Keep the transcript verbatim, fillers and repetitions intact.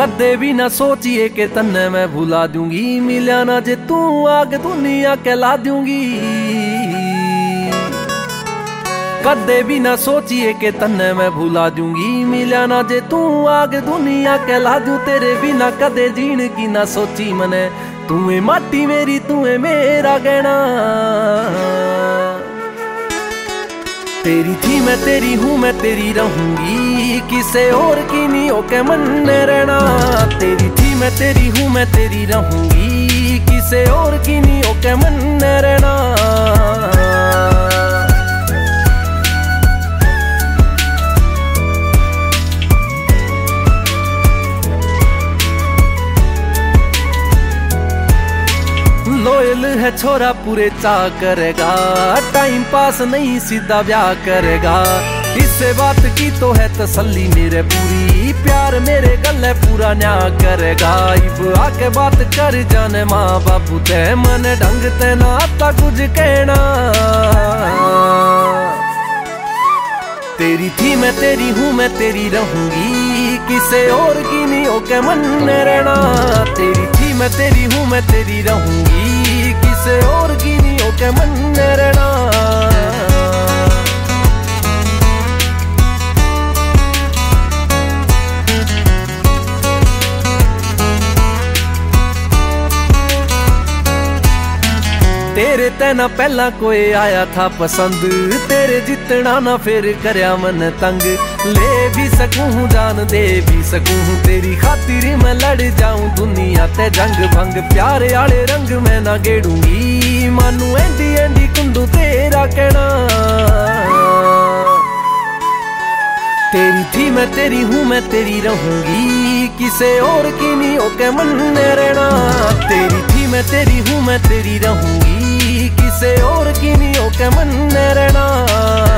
कदे भी ना सोचिए कि तन्ने मैं भुला दूंगी, मिलिया ना जे तू आग दुनिया कहला दूंगी। कदे भी ना सोचिए कि तन्ने मैं भुला दूंगी, मिलिया ना जे तू आग दुनिया कहला दूं। तेरे बिना कदे जीण की ना सोची मने, तू है माटी मेरी तू है मेरा गहना। तेरी थी मैं तेरी हूँ मैं तेरी रहूंगी, किसे और की नहीं होके मन में रहना। तेरी थी मैं तेरी हूँ मैं तेरी रहूंगी, किसे और की नहीं होके मन में रहना। लोयल है छोरा पूरे चा करेगा, टाइम पास नहीं सीधा ब्याह करेगा। इससे बात की तो है तसल्ली मेरे पूरी, प्यार मेरे गले पूरा न्या करेगा। इब आके बात कर जाने माँ बापू ते, मन ढंग ते ना आता कुछ कहना। तेरी थी मैं तेरी हूँ मैं तेरी रहूंगी, किसे और की नहीं होके मन में रहना। तेरी थी मैं तेरी हूँ मैं तेरी रहूंगी, किसे और की नहीं होके मन में रहना। तेरे ते ना पहला कोई आया था पसंद, तेरे जितना ना फिर करया मन तंग। ले भी सकूं जान दे भी सकूं, तेरी खातिर मैं लड़ जाऊं दुनिया ते जंग भंग। प्यार आले रंग मैं ना गेड़ूंगी, मानू एंडी एंडी कुंडू तेरा कहना। तेरी थी मैं तेरी हूँ मैं तेरी रहूंगी, किसे और की नहीं होके मन में रहना। तेरी थी मैं तेरी हूँ मैं तेरी रहूंगी, किसे और की नहीं होके मन में रहना।